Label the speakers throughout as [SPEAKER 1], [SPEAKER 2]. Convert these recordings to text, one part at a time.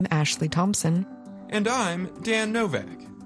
[SPEAKER 1] Ashley Thompson.
[SPEAKER 2] And I'm Dan Novak.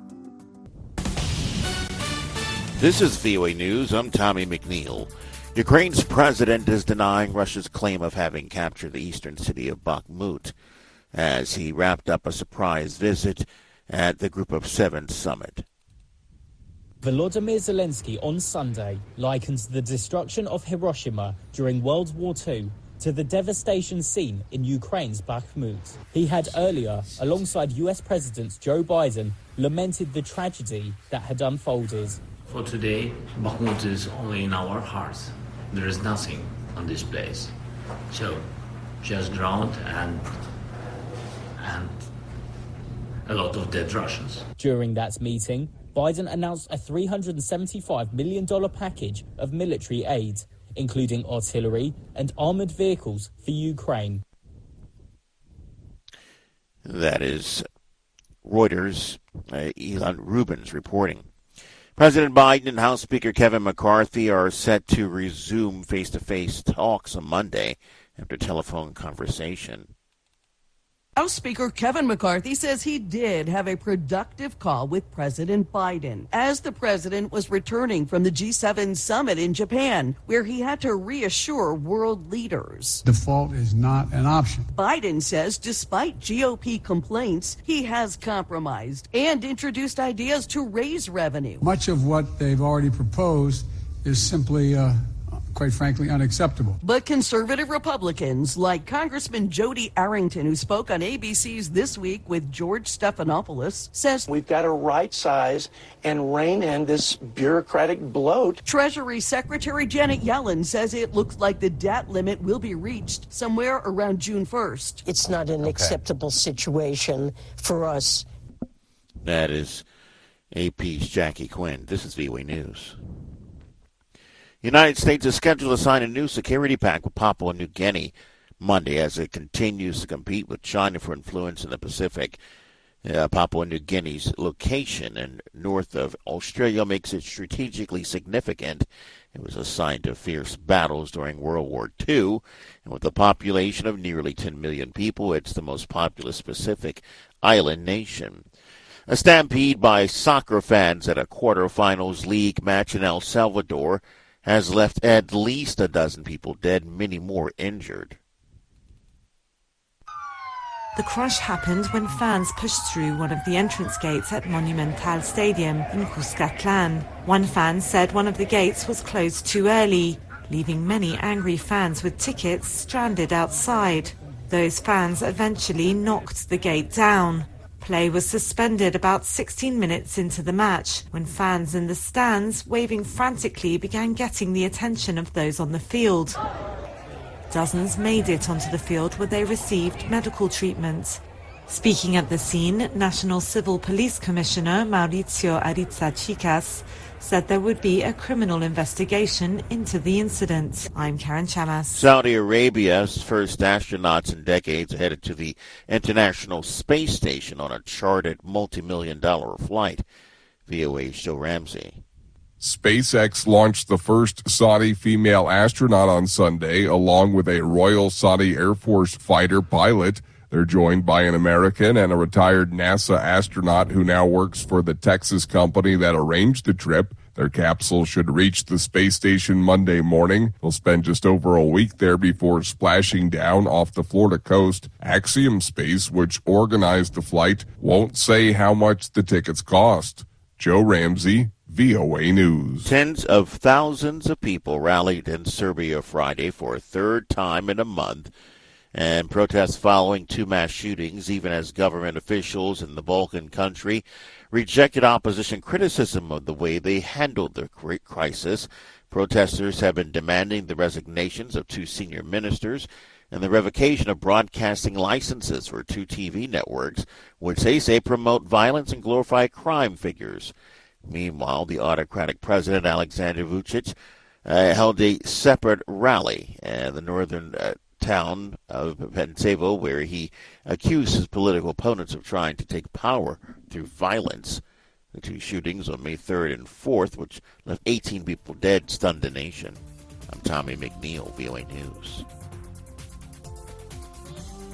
[SPEAKER 3] This is VOA News. I'm Tommy McNeil. Ukraine's president is denying Russia's claim of having captured the eastern city of Bakhmut as he wrapped up a surprise visit at the Group of Seven summit.
[SPEAKER 4] Volodymyr Zelensky on Sunday likens the destruction of Hiroshima during World War II to the devastation seen in Ukraine's Bakhmut. He had earlier, alongside US President Joe Biden, lamented the tragedy that had unfolded.
[SPEAKER 5] For today, Bakhmut is only in our hearts. There is nothing on this place. So, just ground and a lot of dead Russians.
[SPEAKER 4] During that meeting, Biden announced a $375 million package of military aid, including artillery and armored vehicles for Ukraine.
[SPEAKER 3] That is Reuters' Elon Rubens reporting. President Biden and House Speaker Kevin McCarthy are set to resume face-to-face talks on Monday after telephone conversation.
[SPEAKER 6] House Speaker Kevin McCarthy says he did have a productive call with President Biden as the president was returning from the G7 summit in Japan, where he had to reassure world leaders.
[SPEAKER 7] Default is not an option.
[SPEAKER 6] Biden says despite GOP complaints, he has compromised and introduced ideas to raise revenue.
[SPEAKER 7] Much of what they've already proposed is simply quite frankly, unacceptable.
[SPEAKER 6] But conservative Republicans, like Congressman Jody Arrington, who spoke on ABC's This Week with George Stephanopoulos, says
[SPEAKER 8] we've got to right size and rein in this bureaucratic bloat.
[SPEAKER 6] Treasury Secretary Janet Yellen says it looks like the debt limit will be reached somewhere around June 1st.
[SPEAKER 9] It's not an acceptable situation for us.
[SPEAKER 3] That is AP's Jackie Quinn. This is VOA News. The United States is scheduled to sign a new security pact with Papua New Guinea Monday as it continues to compete with China for influence in the Pacific. Papua New Guinea's location in north of Australia makes it strategically significant. It was assigned to fierce battles during World War II, and with a population of nearly 10 million people, it's the most populous Pacific island nation. A stampede by soccer fans at a quarterfinals league match in El Salvador has left at least a dozen people dead, many more injured.
[SPEAKER 10] The crush happened when fans pushed through one of the entrance gates at Monumental Stadium in Cuscatlan. One fan said one of the gates was closed too early, leaving many angry fans with tickets stranded outside. Those fans eventually knocked the gate down. Play was suspended about 16 minutes into the match when fans in the stands, waving frantically, began getting the attention of those on the field. Dozens made it onto the field where they received medical treatment. Speaking at the scene, National Civil Police Commissioner Mauricio Ariza-Chicas said there would be a criminal investigation into the incident. I'm Karen Chamas.
[SPEAKER 3] Saudi Arabia's first astronauts in decades are headed to the International Space Station on a chartered multi-million-dollar flight. VOA's Joe Ramsey.
[SPEAKER 11] SpaceX launched the first Saudi female astronaut on Sunday, along with a Royal Saudi Air Force fighter pilot. They're joined by an American and a retired NASA astronaut who now works for the Texas company that arranged the trip. Their capsule should reach the space station Monday morning. They'll spend just over a week there before splashing down off the Florida coast. Axiom Space, which organized the flight, won't say how much the tickets cost. Joe Ramsey, VOA News.
[SPEAKER 3] Tens of thousands of people rallied in Serbia Friday for a third time in a month, and protests following two mass shootings, even as government officials in the Balkan country rejected opposition criticism of the way they handled the crisis. Protesters have been demanding the resignations of two senior ministers and the revocation of broadcasting licenses for two TV networks, which they say promote violence and glorify crime figures. Meanwhile, the autocratic president, Alexander Vučić, held a separate rally in the northern town of Pančevo, where he accused his political opponents of trying to take power through violence. The two shootings on May 3rd and 4th, which left 18 people dead, stunned the nation. I'm Tommy McNeil, VOA News.